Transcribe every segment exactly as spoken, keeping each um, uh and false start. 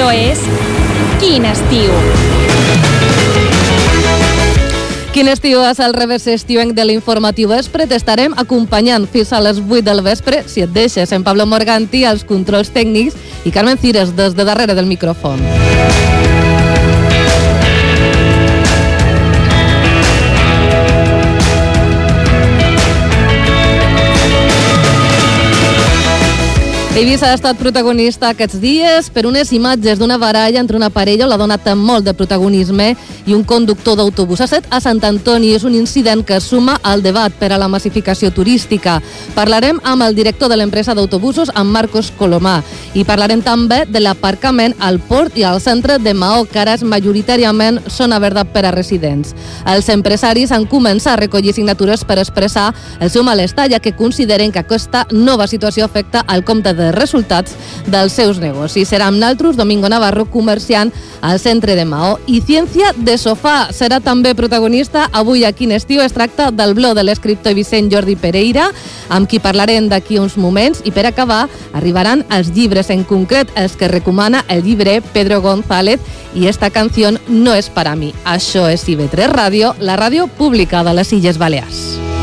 Això és Quin estiu. Quin estiu és el revés estiuenc de l'informatiu vespre. T'estarem acompanyant fins a les vuit del vespre, si et deixes, en Pablo Morganti als controls tècnics i Carmen Cires des de darrere del micròfon. Eivissa ha estat protagonista aquests dies per unes imatges d'una baralla entre una parella on l'ha donat molt de protagonisme i un conductor d'autobús. Ha estat a Sant Antoni, és un incident que suma al debat per a la massificació turística. Parlarem amb el director de l'empresa d'autobusos, amb Marcos Colomà, i parlarem també de l'aparcament al port i al centre de Maó, que ara és majoritàriament zona verda per a residents. Els empresaris han començat a recollir signatures per expressar el seu malestar, ja que consideren que aquesta nova situació afecta al compte de resultats dels seus negocis. Serà amb naltros Domingo Navarro, comerciant al centre de Maó. I Ciència de Sofà serà també protagonista avui a Quin estiu. Es tracta del blog de l'escriptor vicent Jordi Pereira, amb qui parlarem d'aquí uns moments, i per acabar arribaran els llibres, en concret els que recomana el llibre Pedro González i Esta canción no es para mí. Això és I V tres Ràdio, la ràdio pública de les Illes Balears.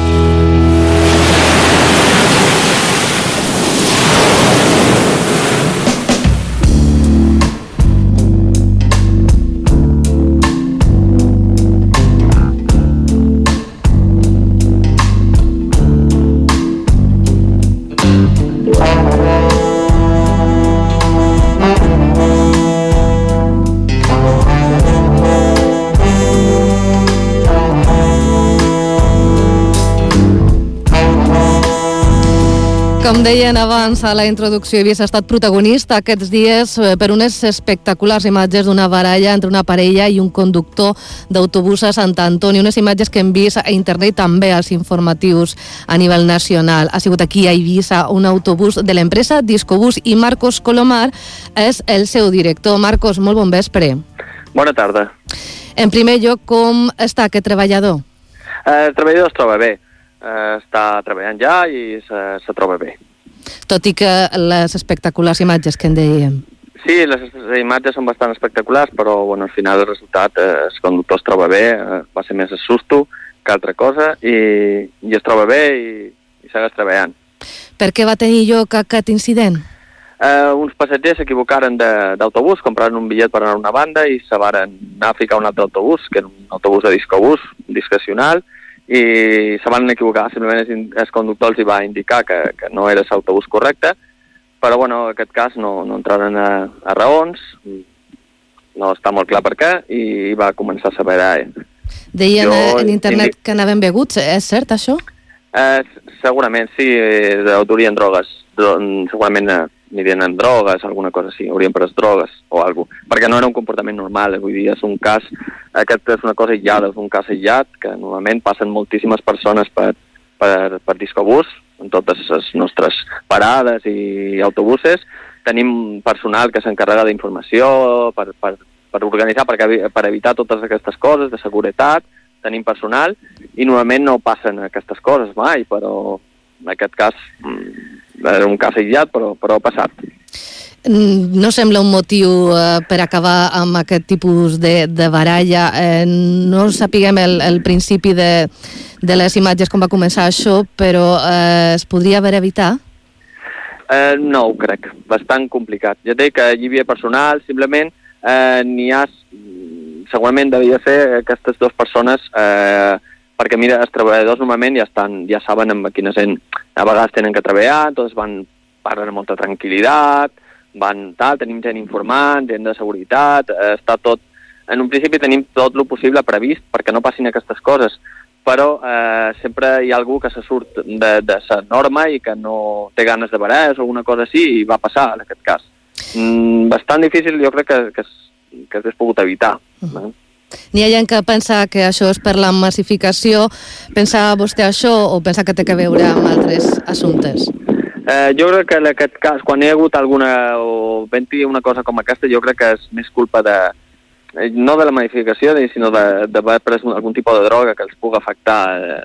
Com deien abans a la introducció, Eivissa ha estat protagonista aquests dies per unes espectaculars imatges d'una baralla entre una parella i un conductor d'autobús a Sant Antoni, unes imatges que hem vist a internet també als informatius a nivell nacional. Ha sigut aquí a Eivissa un autobús de l'empresa Discobús i Marcos Colomar és el seu director. Marcos, molt bon vespre. Bona tarda. En primer lloc, com està aquest treballador? El treballador es troba bé. Està treballant ja i se, se troba bé. Tot i que les espectaculars imatges que en dèiem. Sí, les imatges són bastant espectaculars, però bueno, al final el resultat, eh, el conductor es troba bé, eh, va ser més susto que altra cosa, i, i es troba bé i, i segueix treballant. Per què va tenir lloc aquest incident? Eh, uns passatgers s'equivocaren d'autobús, compraren un bitllet per anar a una banda i se varen anar a ficar un altre autobús, que era un autobús de discobús, discrecional, i se van equivocar, simplement el conductor els hi va indicar que, que no era l'autobús correcte, però bueno, en aquest cas no, no entraren a, a raons, no està molt clar per què, i va començar a saber eh. Deien jo, en internet indic... que anaven beguts, és cert això? Eh, segurament sí, d'autoria en drogues, segurament eh, anirien en drogues, alguna cosa així, haurien pres drogues o alguna cosa, perquè no era un comportament normal, vull dir, és un cas, aquest és una cosa aïllada, és un cas aïllat, que normalment passen moltíssimes persones per, per, per discobús, en totes les nostres parades i autobuses, tenim personal que s'encarrega d'informació per, per, per organitzar, per, per evitar totes aquestes coses, de seguretat, tenim personal, i normalment no passen aquestes coses mai, però en aquest cas era un cas aïllat, però, però ha passat. No sembla un motiu eh, per acabar amb aquest tipus de, de baralla. Eh, no sapiguem el, el principi de, de les imatges com va començar això, però eh, es podria haver evitat? Eh, no ho crec, bastant complicat. Ja dic que hi havia personal, simplement eh, n'hi ha, segurament devia ser aquestes dues persones, eh, perquè mira, els treballadors normalment ja estan, ja saben amb quina gent a vegades tenen que treballar, doncs van parlar amb molta tranquil·litat, van tal, tenim gent informant, gent de seguretat, eh, està tot, en un principi tenim tot el possible previst perquè no passin aquestes coses, però eh, sempre hi ha algú que se surt de, de la norma i que no té ganes de barallar o alguna cosa així, i va passar en aquest cas. Mm, bastant difícil, jo crec que, que, que s'hagués pogut evitar. Uh-huh. Eh? N'hi ha gent que pensa que això és per la massificació. Pensa vostè això o pensa que té que veure amb altres assumptes? Eh, jo crec que en aquest cas, quan hi ha hagut alguna, o venti una cosa com aquesta, jo crec que és més culpa de, no de la massificació, sinó d'haver pres algun tipus de droga que els pugui afectar eh,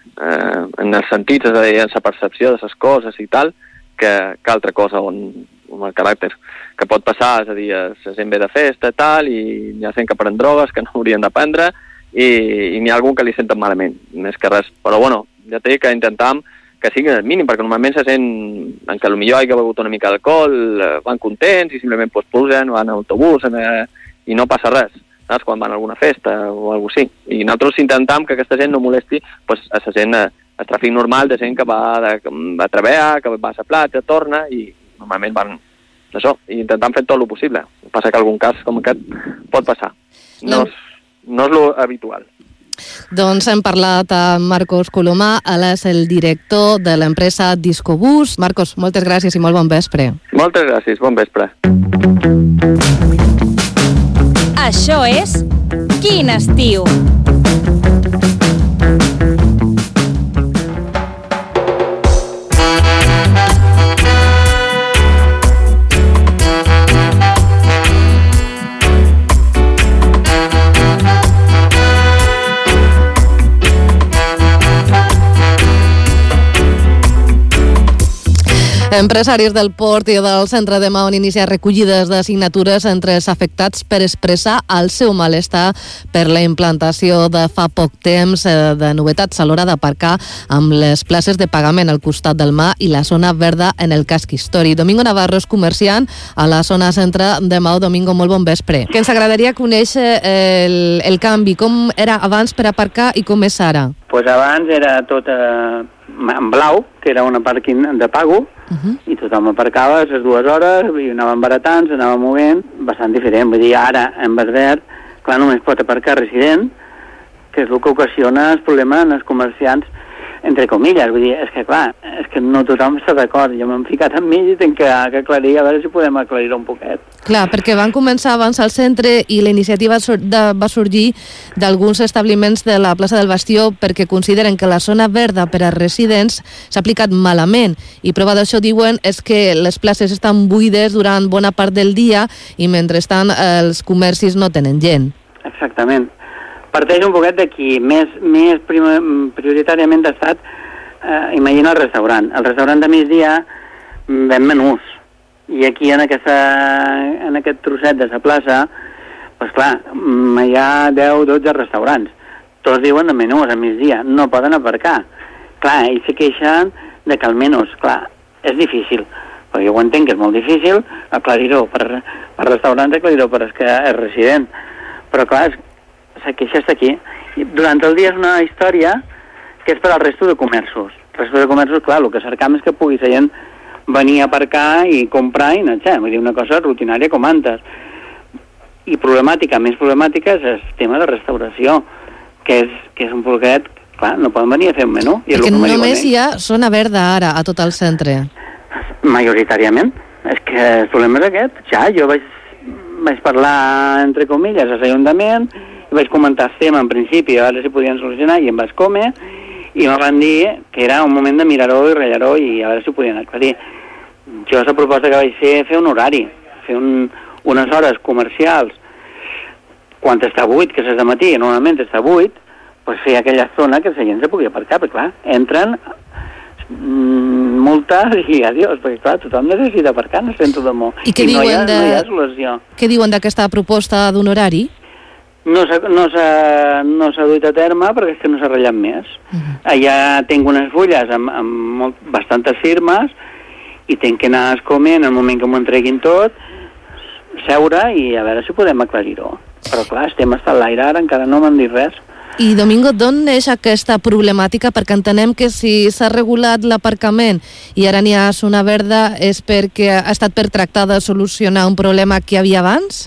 eh, en els sentits, és a dir, en la percepció de les coses i tal, que, que altra cosa on, com el caràcter que pot passar, és a dir, la gent ve de festa i tal, i hi ha gent que pren drogues que no haurien de prendre, i, i n'hi ha algun que li senten malament, més que res. Però bueno, ja t'he dit que intentam que sigui el mínim, perquè normalment se sent en què potser hi ha begut una mica d'alcohol, van contents i simplement pues, pugen, van a autobús eh, i no passa res, saps? Quan van a alguna festa o alguna cosa així. I nosaltres intentam que aquesta gent no molesti pues, a la gent, el tràfic normal de gent que va de, a treballar, que va a la platja, torna, i normalment van això, i intentam fer tot el possible. Passa que algun cas com aquest pot passar. No, no. és, no és lo habitual. Doncs hem parlat amb Marcos Colomà, ell és el director de l'empresa Discobús. Marcos, moltes gràcies i molt bon vespre. Moltes gràcies, bon vespre. Això és Quin estiu? Empresaris del port i del centre de Maó han iniciat recollides de signatures entre els afectats per expressar el seu malestar per la implantació de fa poc temps de novetats a l'hora d'aparcar amb les places de pagament al costat del mar i la zona verda en el casc històric. Domingo Navarro és comerciant a la zona centre de Maó. Domingo, molt bon vespre. Que ens agradaria conèixer el, el canvi, com era abans per aparcar i com és ara. Pues abans era tot eh, en blau, que era una parking de pago, Uh-huh. i tothom aparcava a les dues hores i anàvem baratant, s'anava movent bastant diferent, vull dir, ara en verd clar, només pot aparcar resident, que és el que ocasiona el problema en els comerciants, entre comilles, vull dir, és que clar, és que no tothom està d'acord, jo m'he ficat amb mi i tinc que, que aclarir, a veure si podem aclarir-ho un poquet. Clar, perquè van començar abans al centre i la iniciativa va sorgir d'alguns establiments de la plaça del Bastió perquè consideren que la zona verda per a residents s'ha aplicat malament i prova d'això diuen és que les places estan buides durant bona part del dia i mentrestant els comercis no tenen gent. Exactament. Parteix un poquet d'aquí, més, més primer, prioritàriament ha estat, eh, imagina el restaurant. El restaurant de migdia ven menús, i aquí en, aquesta, en aquest trosset de la plaça, doncs clar, hi ha deu o dotze restaurants. Tots diuen de menús a migdia, no poden aparcar. Clar, ells se queixen de que el menús, clar, és difícil, però jo ho entenc que és molt difícil aclarir-ho per, per restaurants, aclarir-ho per és que és resident. Però clar, és la queixa està aquí. Durant el dia és una història que és per al resto de comerços. El resto de comerços, clar, el que cercam és que pugui la gent venir a aparcar i comprar i anar, vull dir, una cosa rutinària com antes. I problemàtica, més problemàtica és el tema de restauració, que és, que és un poquet, clar, no poden venir a fer un menú. I perquè només hi ha zona verda ara a tot el centre. Majoritàriament. És que el problema és aquest. Ja, jo vaig, vaig parlar, entre comilles, a l'Ajuntament, vaig comentar el tema en principi, a veure si podien solucionar, i em vaig comer, i me van dir que era un moment de mirar-ho i ratllar-ho i a veure si ho podien aclarir. Jo la proposta que vaig fer fer un horari, fer un, unes hores comercials, quan està buit, que és de matí, normalment està buit, pues fer aquella zona que la gent se pugui aparcar, perquè clar, entren mm, multes i adiós, perquè clar, tothom necessita aparcar en el centre de Mó. I què I diuen no hi ha, de... no hi ha solució. Què diuen d'aquesta proposta d'un horari? No s'ha no no duit a terme perquè és que no s'ha ratllat més. Uh-huh. Allà tinc unes fulles amb, amb molt, bastantes firmes i tinc que anar a escomer en el moment que m'ho entreguin tot, seure i a veure si podem aclarir-ho. Però clar, estem estant a l'aire ara, encara no m'han dit res. I Domingo, d'on neix aquesta problemàtica? Perquè entenem que si s'ha regulat l'aparcament i ara n'hi ha zona verda és perquè ha estat per tractar de solucionar un problema que hi havia abans?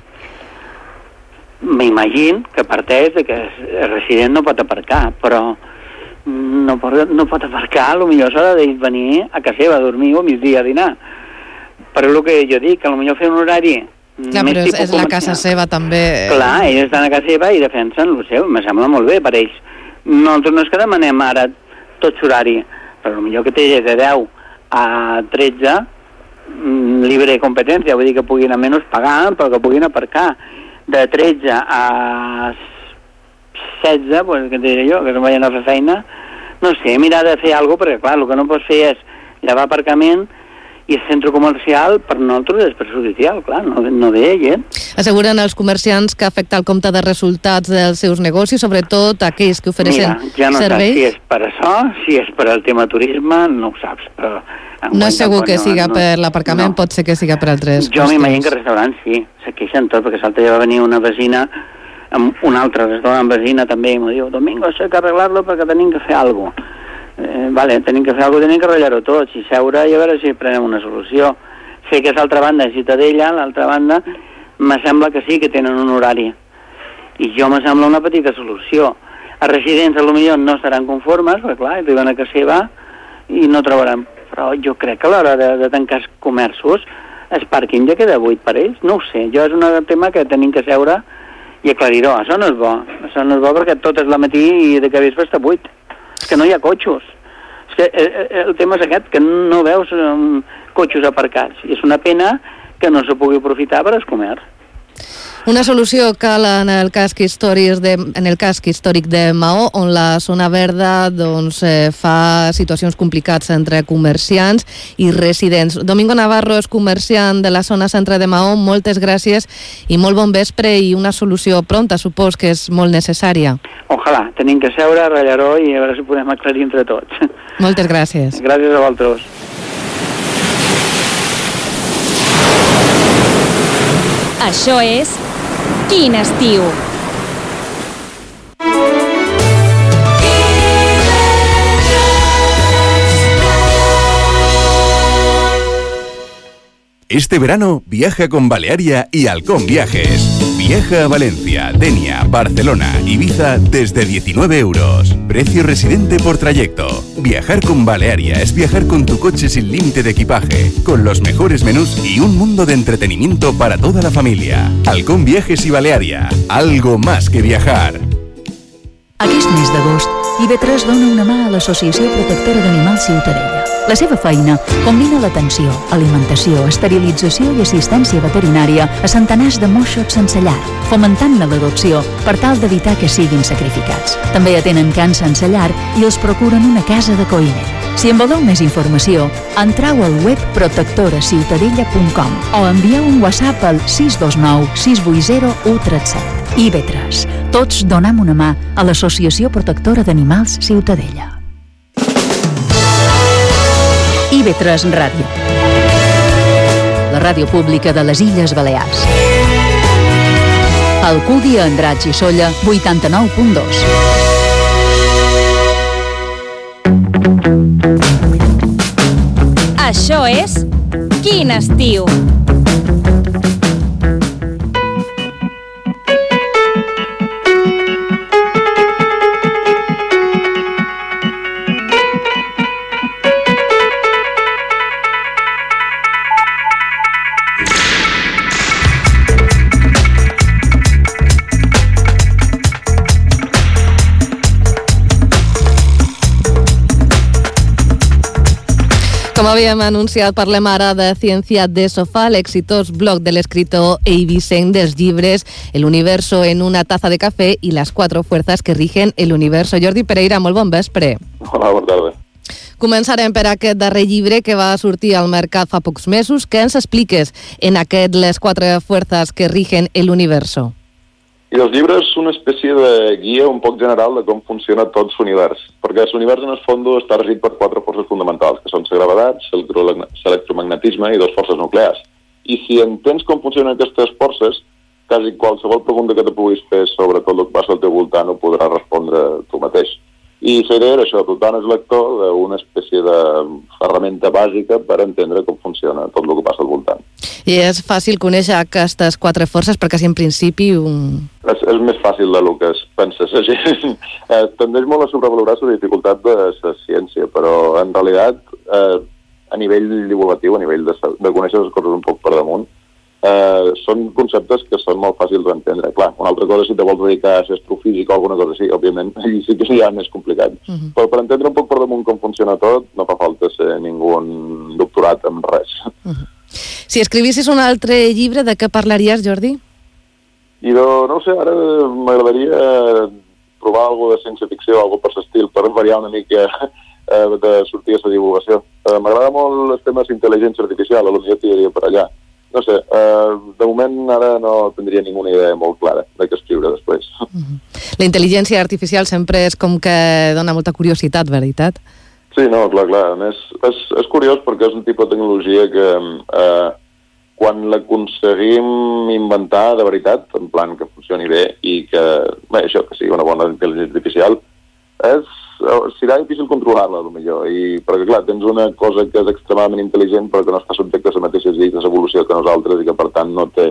M'imagino que parteix de que el resident no pot aparcar, però no pot, no pot aparcar, potser s'ha de venir a casa seva a dormir o a migdia a dinar. Però el que jo dic, que potser fer un horari... Clar, però és, és la casa seva també... Clar, ells estan a casa seva i defensen el seu, me sembla molt bé per ells. Nosaltres no és que demanem ara tot l'horari, però potser que té de deu a tretze, libre competència, vull dir que puguin almenys pagar, però que puguin aparcar. De tretze a setze, pues, què diré jo, que no vayan a fer feina, no sé, mirar de fer alguna cosa, perquè clar, el que no pots fer és llevar aparcament i el centre comercial per nosaltres és perjudicial, clar, no, no ve gent. Asseguren els comerciants que afecta el compte de resultats dels seus negocis, sobretot aquells que ofereixen serveis. Mira, ja no serveis. saps si és per això, si és per al tema turisme, no ho saps, però... No és segur que siga no, per l'aparcament, no. Pot ser que siga per altres jo m'imagino que restaurants sí, se queixen tot, perquè l'altre dia va venir una vecina amb un altre restaurant vecina també i m'ho diu, Domingo, això hay que arreglar-lo perquè tenim que fer alguna cosa. Eh, vale, tenim que fer alguna cosa, tenim que arreglar-ho tot, si seure i a veure si prenem una solució. Sé que és l'altra banda de Ciutadella, l'altra banda me sembla que sí que tenen un horari i jo me sembla una petita solució. Els residents potser no estaran conformes, perquè clar, arriben a casa seva i no trobaran, però jo crec que a l'hora de, de tancar els comerços el pàrquing ja queda buit per ells, no ho sé, jo és un tema que tenim que seure i aclarir-ho, això no és bo, això no és bo perquè tot és la matí i de que vespre està buit. És que no hi ha cotxos. És que el tema és aquest, que no veus um, cotxos aparcats. I és una pena que no se pugui aprofitar per al comerç. Una solució cal en el casc històric de, en el casc històric de Maó, on la zona verda doncs, eh, fa situacions complicades entre comerciants i residents. Domingo Navarro és comerciant de la zona centre de Maó. Moltes gràcies i molt bon vespre i una solució pronta, supos que és molt necessària. Ojalà, tenim que seure, ratllar-ho i a veure si podem aclarir entre tots. Moltes gràcies. Gràcies a vosaltres. Això és Quin Estiu. Este verano viaja con Balearia y Halcón Viajes. Viaja a Valencia, Denia, Barcelona, Ibiza desde diecinueve euros. Precio residente por trayecto. Viajar con Balearia es viajar con tu coche sin límite de equipaje, con los mejores menús y un mundo de entretenimiento para toda la familia. Halcón Viajes y Balearia. Algo más que viajar. Aquest mes d'agost, I B tres dona una mà a l'Associació Protectora d'Animals Ciutadella. La seva feina combina l'atenció, alimentació, esterilització i assistència veterinària a centenars de moixos sense llar, fomentant-ne l'adopció per tal d'evitar que siguin sacrificats. També atenen cans sense llar i els procuren una casa d'acolliment. Si en voleu més informació, entreu al web protectora ciutadella punt com o envieu un WhatsApp al sis dos nou sis vuit zero u tres set. I B tres. Tots donem una mà a l'Associació Protectora d'Animals Ciutadella. I B tres Ràdio. La ràdio pública de les Illes Balears. Alcúdia, Andratx i Solla, vuitanta-nou punt dos. Això és Quin Estiu. Com havíem anunciat, parlem ara de Ciència de Sofà, l'exitós blog de l'escriptor eivissenc dels llibres El universo en una taza de café i les quatre fuerzas que rigen el universo. Jordi Pereira, molt bon vespre. Hola, bona tarda. Començarem per aquest darrer llibre que va sortir al mercat fa pocs mesos. Què ens expliques en aquest Les quatre fuerzas que rigen el universo? I el llibre és una espècie de guia un poc general de com funciona tot l'univers, perquè l'univers en el fons està regit per quatre forces fonamentals, que són la gravetat, l'electromagnetisme i dues forces nuclears. I si entens com funcionen aquestes forces, quasi qualsevol pregunta que te puguis fer sobre tot el que passa al teu voltant ho podràs respondre tu mateix. I la idea era això, dotar el lector d'una espècie de ferramenta bàsica per entendre com funciona tot el que passa al voltant. I és fàcil conèixer aquestes quatre forces perquè, si en principi... Un... És, és més fàcil del que es pensa. La gent eh, tendeix molt a sobrevalorar la dificultat de la ciència, però en realitat, eh, a nivell divulgatiu, a nivell de, de conèixer les coses un poc per damunt, eh, són conceptes que són molt fàcils d'entendre. Clar, una altra cosa, si te vols dedicar a ser astrofísic o alguna cosa així, òbviament, allí sí que ja és complicat. Uh-huh. Però per entendre un poc per damunt com funciona tot, no fa falta ser ningú doctorat en res. Uh-huh. Si escrivissis un altre llibre, de què parlaries, Jordi? I de, no ho sé, ara m'agradaria provar alguna de ciència-ficció, alguna per l'estil, per variar una mica eh, de sortir a la divulgació. Eh, M'agrada molt els temes d'intel·ligència artificial, a lo millor tiraria per allà. No sé, eh, de moment ara no tindria ninguna idea molt clara de què escriure després. Mm-hmm. La intel·ligència artificial sempre és com que dona molta curiositat, veritat? Sí, no, clar, clar. A més, és, és curiós perquè és un tipus de tecnologia que eh, quan l'aconseguim inventar de veritat, en plan que funcioni bé i que, bé, això, que sigui una bona intel·ligència artificial, és, serà difícil controlar-la, potser, i perquè, clar, tens una cosa que és extremadament intel·ligent però que no està subjecte a les mateixes lleis d'evolució que nosaltres i que, per tant, no té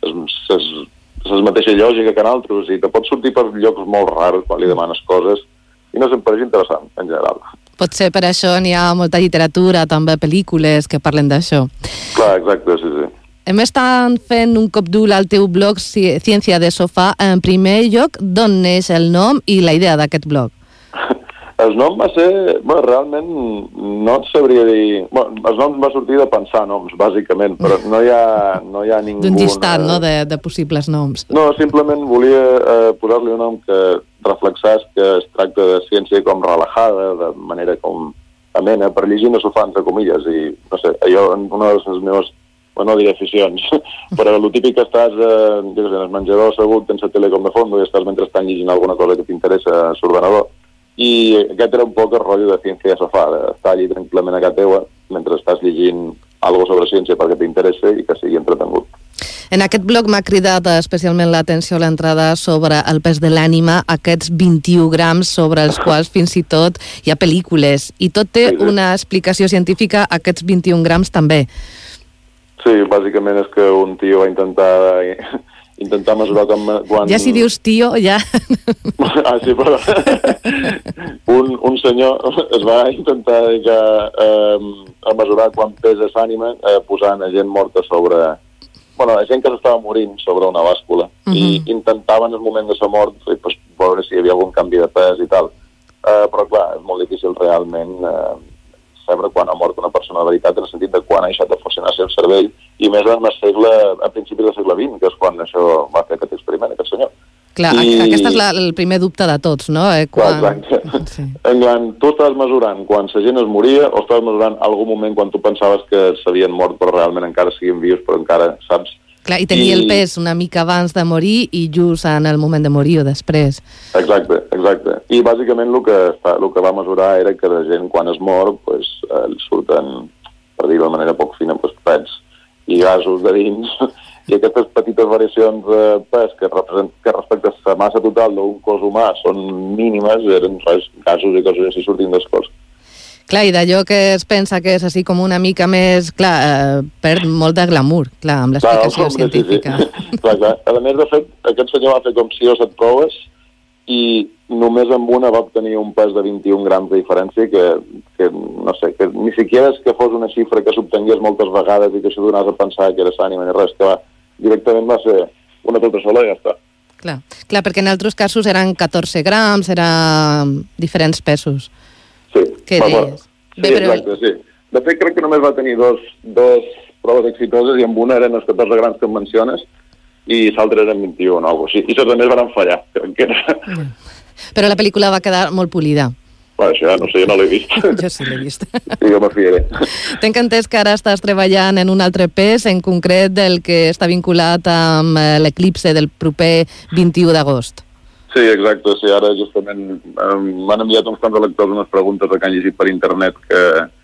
la mateixa lògica que nosaltres i te pot sortir per llocs molt rars quan li demanes coses i no se'm pareix interessant, en general. Potser per això n'hi ha molta literatura, també pel·lícules que parlen d'això. Clar, exacte, sí, sí. Hem estat fent un cop d'ull al teu blog Ciència de Sofà. En primer lloc, d'on neix el nom i la idea d'aquest blog? El nom va ser... Bueno, realment no et sabria dir... Bueno, el nom va sortir de pensar noms, bàsicament, però no hi ha, no hi ha ningú... D'un llistat, no?, de, de possibles noms. No, simplement volia eh, posar-li un nom que reflexés que es tracta de ciència com relajada, de manera com amena, per llegir no sofà, entre comilles, i no sé, allò, una de les meves... Bueno, no diré aficions, però el típic que estàs eh, jo què sé, en el menjador assegut, tens la tele com de fons i estàs mentre estàs llegint alguna cosa que t'interessa a l'ordenador. I aquest era un poc el rotllo de ciència de sofà, d'estar allí tranquil·lament a casa teua mentre estàs llegint alguna sobre ciència perquè t'interessa i que sigui entretengut. En aquest blog m'ha cridat especialment l'atenció a l'entrada sobre el pes de l'ànima, aquests vint-i-u grams sobre els quals fins i tot hi ha pel·lícules. I tot té sí, sí. una explicació científica, aquests vint-i-un grams també. Sí, bàsicament és que un tio va intentar intentar mesurar com, quan... Ja si dius tio, ja... Ah, sí, però... un, un senyor es va intentar dedicar eh, a mesurar quan pesa l'ànima eh, posant a gent morta sobre... Bueno, a gent que s'estava morint sobre una bàscula. Uh-huh. I intentaven en el moment de la mort pues, veure si hi havia algun canvi de pes i tal. Eh, però, clar, és molt difícil realment... Eh, saber quan ha mort una persona de veritat en el sentit de quan ha deixat de funcionar el cervell i més en el segle, a principis del segle vint, que és quan això va fer aquest experiment, aquest senyor. Clar, I... aquest és la, el primer dubte de tots, no? Eh, quan... Clar, exacte. Sí. En quan tu estàs mesurant quan la gent es moria o estàs mesurant algun moment quan tu pensaves que s'havien mort però realment encara siguin vius però encara, saps? Clar, i tenia I... el pes una mica abans de morir i just en el moment de morir o després. Exacte, exacte. I bàsicament el que, el que va mesurar era que la gent quan es mor pues, eh, surten, per dir-ho de manera poc fina, pues, pets i gasos de dins i aquestes petites variacions de pes que, que respecte a la massa total d'un cos humà són mínimes, eren res, gasos i coses així sortint del cos. Clar, i d'allò que es pensa que és així com una mica més... Clar, eh, perd molt de glamour, clar, amb l'explicació clar, científica. Sí, sí. clar, clar. A més, de fet, aquest senyor va fer com sis o set proves i només amb una va obtenir un pes de vint-i-un grams de diferència que, que no sé, que ni siquiera és que fos una xifra que s'obtengués moltes vegades i que això donés a pensar que era l'ànima ni res, que va, directament va ser una tota sola i ja està. Clar, clar, perquè en altres casos eren catorze grams, eren diferents pesos. Sí, què va, deies? Sí, Bé, però... exacte, sí. De fet, crec que només va tenir dos, dos proves exitoses i amb una eren els catorze grams que em menciones i l'altra eren vint-i-un o alguna cosa així. I les altres van fallar, crec que era. Però la pel·lícula va quedar molt polida. Bueno, això ja no sé, jo no l'he vist. Jo sí l'he vist. I jo me fiaré. Tenc entès que ara estàs treballant en un altre pes, en concret del que està vinculat amb l'eclipse del proper vint-i-u d'agost. Sí, exacte. Sí, ara justament um, m'han enviat uns quants de lectors unes preguntes que han llegit per internet que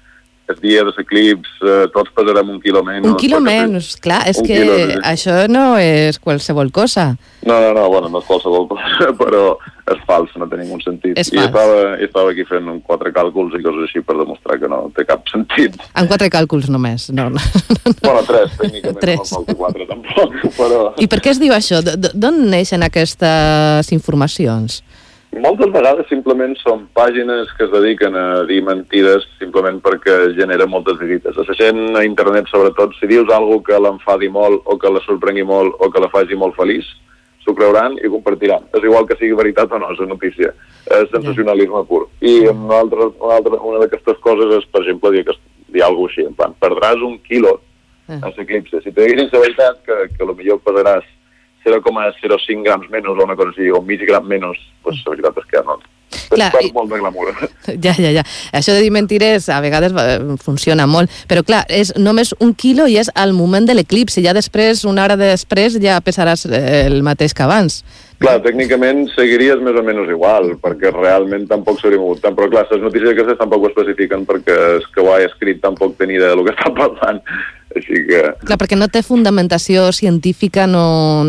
el dia de l'eclips eh, tots pesarem un quilo menys. Un quilo menys, clar, és que quilo, sí. Això no és qualsevol cosa. No, no, no, bueno, no és qualsevol cosa, però és fals, no té ningú sentit. És I estava, estava aquí fent quatre càlculs i coses així per demostrar que no té cap sentit. En quatre càlculs només, no. no. Bueno, tres, tècnicament, tres. No falta quatre tampoc, però... I per què es diu això? D'on neixen aquestes informacions? Moltes vegades simplement són pàgines que es dediquen a dir mentides simplement perquè genera moltes visites. La gent a internet, sobretot, si dius alguna que l'enfadi molt o que la sorprengui molt o que la faci molt feliç, s'ho creuran i compartiran. És igual que sigui veritat o no, és una notícia. És sensacionalisme pur. I una, altra, una, altra, una d'aquestes coses és, per exemple, dir, dir alguna cosa així, en plan, perdràs un quilo en l'eclipse. Si te diguin la veritat que, que potser pesaràs zero coma zero cinc grams menys o una cosa així, o mig gram menys, pues la veritat és que no. Clar, perd i... molt de glamour. Ja, ja, ja. Això de dir mentides a vegades va, funciona molt, però clar, és només un quilo i és al moment de l'eclipsi, ja després, una hora després, ja pesaràs el mateix que abans. Clar, tècnicament seguiries més o menys igual, perquè realment tampoc s'hauria mogut tant, però clar, les notícies aquestes tampoc ho especifiquen perquè és que ho ha escrit tampoc tenir idea del que està parlant, així que... Clar, perquè no té fundamentació científica, no...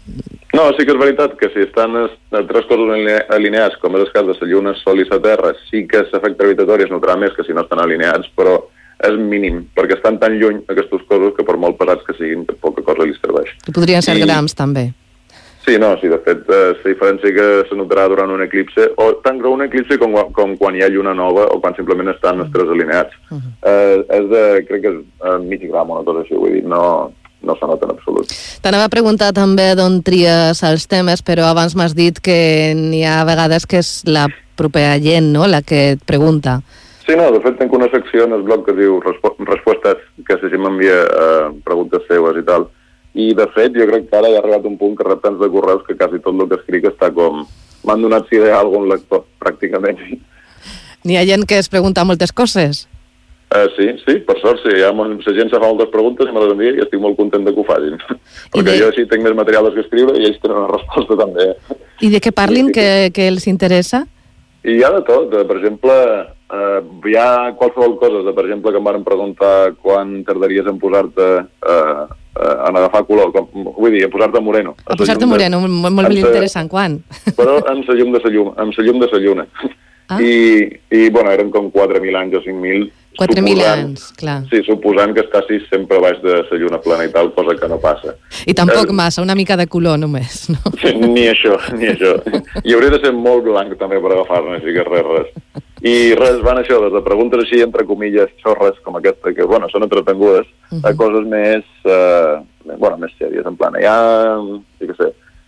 No, sí que és veritat que si estan tres coses alineats, com és el cas de la Lluna, Sol i la Terra, sí que l'efecte gravitatori es notarà més que si no estan alineats, però és mínim, perquè estan tan lluny aquestes coses que per molt pesats que siguin, poca cosa li serveix. I podrien ser I... grams, també. Sí, no, sí, de fet, eh, la diferència que se notarà durant un eclipse, o tant greu un eclipse com, com quan hi ha lluna nova o quan simplement estan els tres alineats. Uh -huh. eh, és de, crec que és eh, mig gram o una cosa així, vull dir, no, no se nota en absolut. T'anava a preguntar també d'on tries els temes, però abans m'has dit que n'hi ha vegades que és la propera gent, no?, la que et pregunta. Sí, no, de fet, tenc una secció en el blog que diu Respostes, que si m'envia eh, preguntes seues i tal. I, de fet, jo crec que ara hi ha arribat un punt que rep tants de correus que quasi tot el que escric està com... M'han donat si hi ha algun lector, pràcticament. N'hi ha gent que es pregunta moltes coses? Uh, sí, sí, per sort, sí. Ja, la gent se fa moltes preguntes i me les envia i estic molt content de que ho facin. Perquè de... jo així tinc més materials que escriure i ells tenen una resposta també. I de què parlin, que, que els interessa? I hi ha de tot. Per exemple, uh, hi ha qualsevol cosa. De, per exemple, que em van preguntar quan tardaries en posar-te... Uh, en agafar color, com, vull dir, a posar-te moreno. A, a posar-te moreno, de, molt, molt interessant. Quan? Però amb la llum de la llum, amb la llum de la lluna. Ah. I, I, bueno, eren com quatre mil anys o cinc mil. quatre mil anys, clar. Sí, suposant que estàs sempre baix de la lluna plana i tal, cosa que no passa. I tampoc eh, massa, una mica de color només, no? Sí, ni això, ni això. I hauria de ser molt blanc també per agafar-ne, així que res, res. I res, van això, des de preguntes així, entre comilles, xorres, com aquesta, que, bueno, són entretengudes, uh -huh. a coses més, eh, bueno, més sèries, en plan, ja, sí que sé,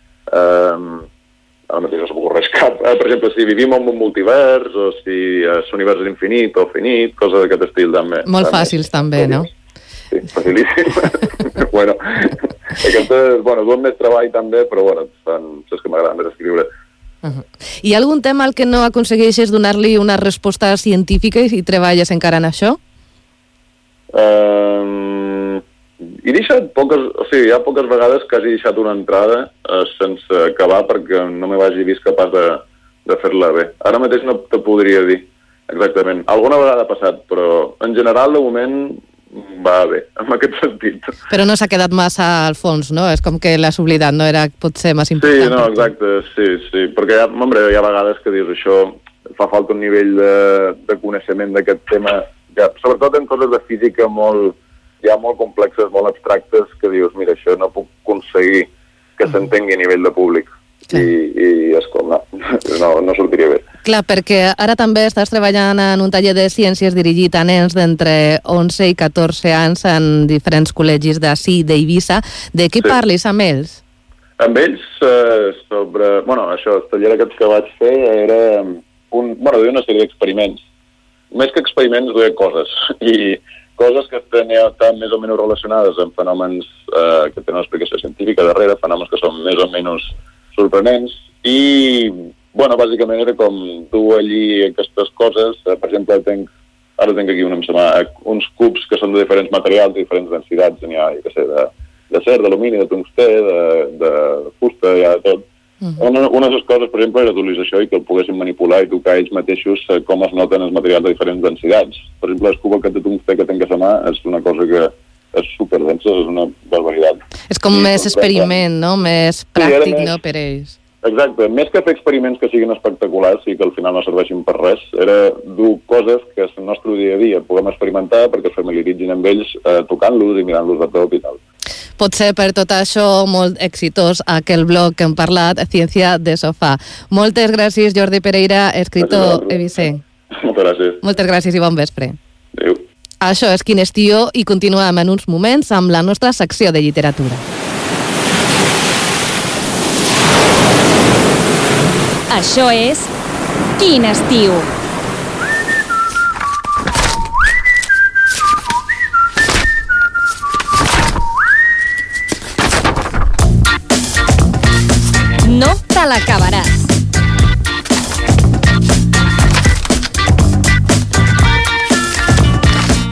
eh, ara mateix no se m'ocorreix cap, eh, per exemple, si vivim en un multivers, o si eh, l'univers és infinit o finit, coses d'aquest estil també. Molt també. Fàcils també, no? Sí, facilíssim. Bueno, aquestes, bueno, duen més treball també, però, bueno, són les que m'agraden més escriure. Uh-huh. Hi ha algun tema al que no aconsegueixes donar-li una resposta científica i treballes encara en això? Um, he deixat poques, o sigui, hi ha poques vegades que hagi deixat una entrada uh, sense acabar perquè no me vagi vist capaç de, de fer-la bé. Ara mateix no te podria dir exactament. Alguna vegada ha passat, però en general, de moment, va bé, en aquest sentit. Però no s'ha quedat massa al fons, no? És com que l'has oblidat, no era potser més important. Sí, no, exacte, sí, sí. Perquè hi ha, hombre, hi ha vegades que dius això, fa falta un nivell de, de coneixement d'aquest tema, que, sobretot en coses de física molt, ja molt complexes, molt abstractes, que dius, mira, això no puc aconseguir que s'entengui a nivell de públic. I, i és com, no, no, no sortiria bé. Clar, perquè ara també estàs treballant en un taller de ciències dirigit a nens d'entre onze i catorze anys en diferents col·legis d'ací, d'Eivissa. De què sí. parlis amb ells? Amb ells, eh, sobre... Bueno, això, el taller aquest que vaig fer era un... Bueno, duia una sèrie d'experiments. Més que experiments, duia coses. I coses que estan més o menys relacionades amb fenòmens eh, que tenen una explicació científica darrere, fenòmens que són més o menys sorprenents, i, bueno, bàsicament era com dur allí aquestes coses. Per exemple, tenc, ara tenc aquí una, uns cubs que són de diferents materials, de diferents densitats, n'hi ha, que sé, de, de cer, d'alumini, de tungstè, de, de fusta, hi ha de tot. Uh-huh. Una, una de les coses, per exemple, era dur-los això i que el poguessin manipular i tocar ells mateixos com es noten els materials de diferents densitats. Per exemple, el cub aquest de tungstè que tenc a la mà és una cosa que és superdensa, és una barbaritat. És com I més experiment, no? Més pràctic, sí, més, no, per ells. Exacte. Més que fer experiments que siguin espectaculars i que al final no serveixin per res, era dur coses que el nostre dia a dia puguem experimentar perquè es familiaritzin amb ells eh, tocant-los i mirant-los de prop i tal. Pot ser per tot això molt exitós aquell blog que hem parlat, Ciència de Sofà. Moltes gràcies, Jordi Pereira, escriptor eivissenc. Moltes gràcies. Moltes gràcies i bon vespre. Adéu. Això és Quinestió i continuem en uns moments amb la nostra secció de literatura. Això és Quin estiu. No te l'acabaràs.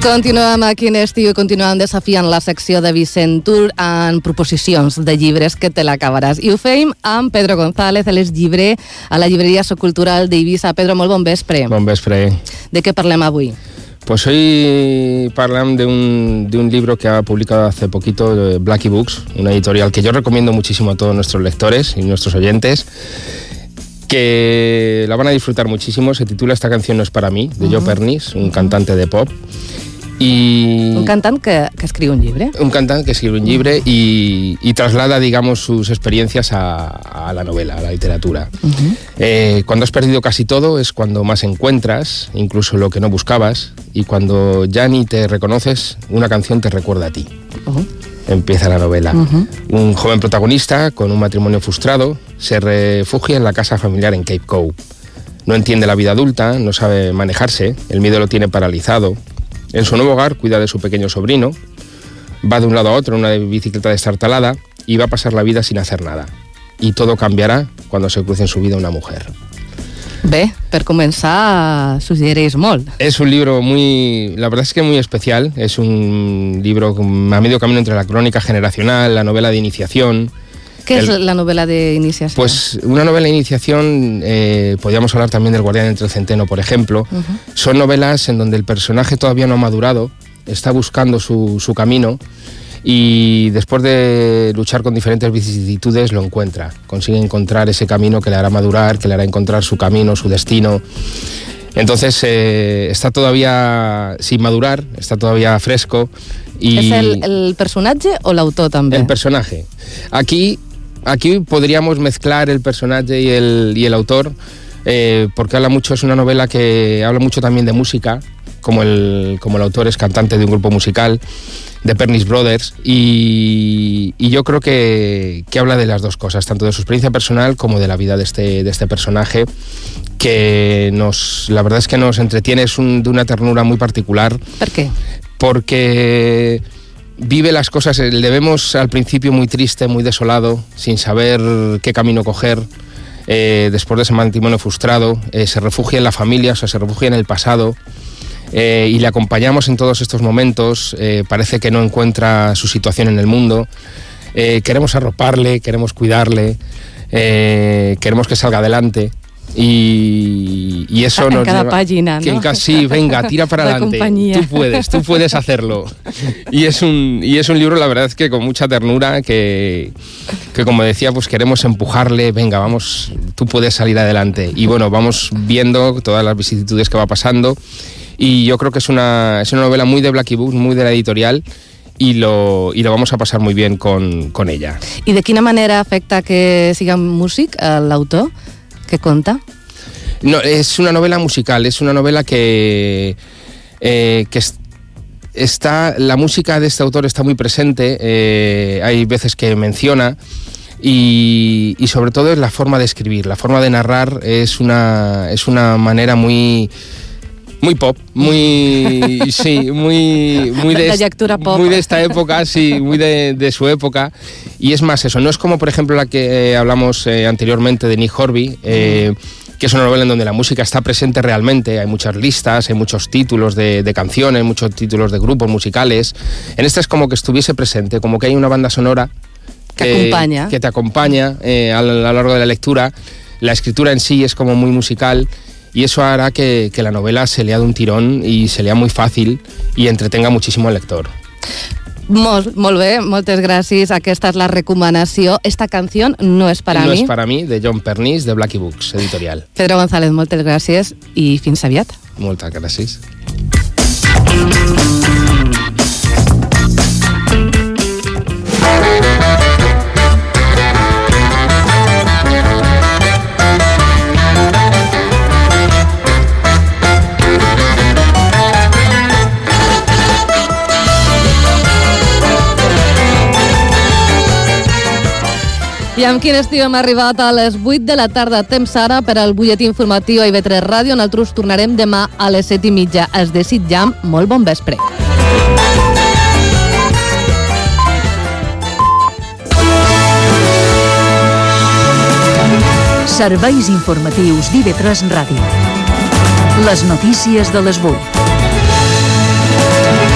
Continuem aquí en estiu i continuem desafiant la secció de Vicent Tur en proposicions de llibres que te l'acabaràs. I ho feim amb Pedro González, ell és llibrer a la llibreria Socultural d'Eivissa. Pedro, molt bon vespre. Bon vespre. De què parlem avui? Pues hoy hablamos de un, de un libro que ha publicado hace poquito Blackie Books, una editorial que yo recomiendo muchísimo a todos nuestros lectores y nuestros oyentes, que la van a disfrutar muchísimo. Se titula Esta canción no es para mí, de uh-huh. Joe Pernis, un cantante de pop. Y un cantant que, que escriu un llibre. Un cantant que escribe un llibre y, y traslada, digamos, sus experiencias a, a la novela, a la literatura. Uh-huh. Eh, cuando has perdido casi todo es cuando más encuentras, incluso lo que no buscabas, y cuando ya ni te reconoces, una canción te recuerda a ti. Uh-huh. Empieza la novela. Uh-huh. Un joven protagonista con un matrimonio frustrado se refugia en la casa familiar en Cape Cod. No entiende la vida adulta, no sabe manejarse, el miedo lo tiene paralizado. En su nuevo hogar cuida de su pequeño sobrino, va de un lado a otro en una bicicleta destartalada y va a pasar la vida sin hacer nada. Y todo cambiará cuando se cruce en su vida una mujer. Bé, per començar, suggereix molt. Es un libro muy, la verdad es que muy especial. Es un libro a medio camino entre la crónica generacional, la novela de iniciación. ¿Qué el, es la novela de iniciación? Pues una novela de iniciación, eh, podríamos hablar también del Guardián entre el Centeno, por ejemplo. Uh-huh. Son novelas en donde el personaje todavía no ha madurado, está buscando su, su camino y después de luchar con diferentes vicisitudes lo encuentra. Consigue encontrar ese camino que le hará madurar, que le hará encontrar su camino, su destino. Entonces eh, está todavía sin madurar, está todavía fresco. Y ¿es el, el personaje o el autor también? El personaje. Aquí... Aquí podríamos mezclar el personaje y el, y el autor, eh, porque habla mucho, es una novela que habla mucho también de música, como el, como el autor es cantante de un grupo musical, de Pernis Brothers, y, y yo creo que, que habla de las dos cosas, tanto de su experiencia personal como de la vida de este, de este personaje, que nos, la verdad es que nos entretiene, es un, de una ternura muy particular. ¿Por qué? Porque vive las cosas, le vemos al principio muy triste, muy desolado, sin saber qué camino coger, eh, después de ese matrimonio frustrado, eh, se refugia en la familia, o sea, se refugia en el pasado, eh, y le acompañamos en todos estos momentos, eh, parece que no encuentra su situación en el mundo, eh, queremos arroparle, queremos cuidarle, eh, queremos que salga adelante. Y, y eso en nos cada lleva, página, ¿no? Que en ca- sí, venga, tira para adelante. Tú puedes, tú puedes hacerlo. Y es un y es un libro, la verdad es que con mucha ternura, que, que como decía, pues queremos empujarle, venga, vamos, tú puedes salir adelante. Y bueno, vamos viendo todas las vicisitudes que va pasando. Y yo creo que es una, es una novela muy de Blackie Books, muy de la editorial, y lo, y lo vamos a pasar muy bien con, con ella. I de quina manera afecta que siga músic l'autor? ¿Qué conta? No, es una novela musical, es una novela que, eh, que es, está, la música de este autor está muy presente, eh, hay veces que menciona, y, y sobre todo es la forma de escribir, la forma de narrar es una, es una manera muy... Muy pop, muy sí, muy muy de, lectura pop. Muy de esta época, sí, muy de, de su época. Y es más eso, no es como por ejemplo la que eh, hablamos eh, anteriormente de Nick Horby, eh, que es una novela en donde la música está presente realmente, hay muchas listas, hay muchos títulos de, de canciones, muchos títulos de grupos musicales. En esta es como que estuviese presente, como que hay una banda sonora que, que acompaña, que te acompaña eh, a, lo, a lo largo de la lectura. La escritura en sí es como muy musical. Y eso hará que, que la novela se lea de un tirón y se lea muy fácil y entretenga muchísimo al lector. Molt, molt bé, moltes gràcies. Aquesta és la recomanació. Esta canción no es para no mí. No es para mí, de Joe Pernis, de Blackie Books, editorial. Pedro González, moltes gràcies i fins aviat. Moltes gràcies. I amb quin estiu hem arribat a les vuit de la tarda, temps ara per al butlletí informatiu a I V tres Ràdio. Nosaltres tornarem demà a les set i mitja. Es desitjam molt bon vespre. Serveis informatius d'I V tres Ràdio. Les notícies de les vuit.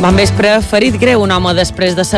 Bon vespre, ferit greu un home després de ser